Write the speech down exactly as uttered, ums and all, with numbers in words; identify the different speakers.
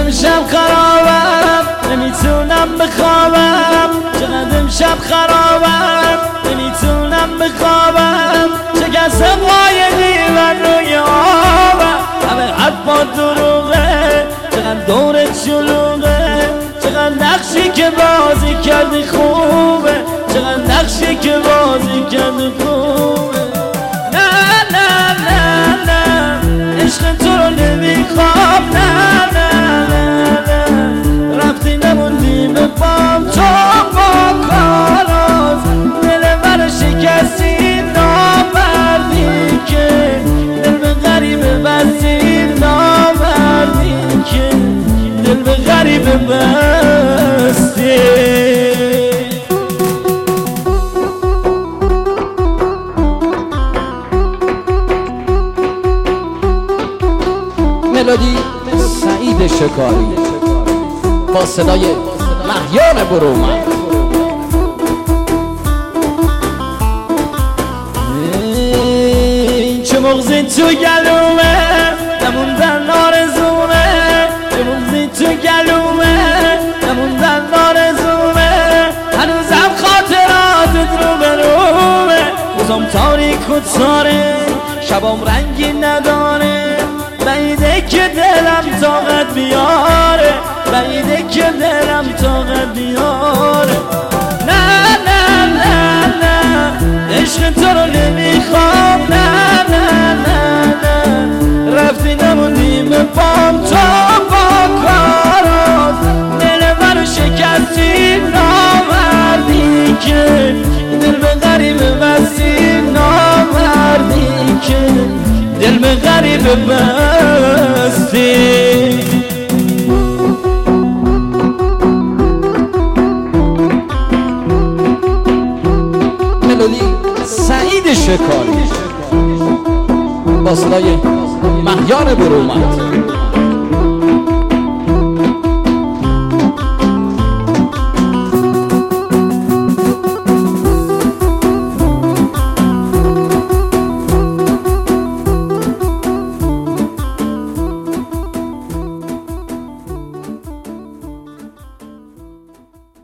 Speaker 1: امشب خرابم نمیتونم بخوابم، چقدر امشب خرابم نمیتونم بخوابم، شکست قایقی من روی آبم، همه حرفا دروغه، چقدر دورت شلوغه، چقدر نقشی که بازی کردی خوبه، چقدر نقشی که بازی کردی خوبه. نه نه نه نه عشق تو رو نمیخوام، نه نه نه نه رفتی نموندی به پام، تو با کاراز دل من شکستی، نامردی که دل به غریبه بستی، نامردی که دل به غریبه بستی.
Speaker 2: ملودی سعید شکاری با صدای مهیار برومند.
Speaker 1: چه مغزی تو گلومه نموندن آرزومه، چه مغزی تو گلومه نموندن آرزومه، هنوزم خاطراتت رو به رومه، روزم تاریک و تاره شبام رنگی نداره، بعیده که دلم طاقت بیاره، بعیده که دلم طاقت بیاره. نه نه نه نه عشق تو رو نمیخوام، نه نه نه نه رفتی نموندی به پام، تو با کارات دل منو شکستی، نامردی که دل به غریبه بستی، نامردی که دل به غریبه بستی.
Speaker 2: ملودی سعید شکاری با صدای مهیار برومند.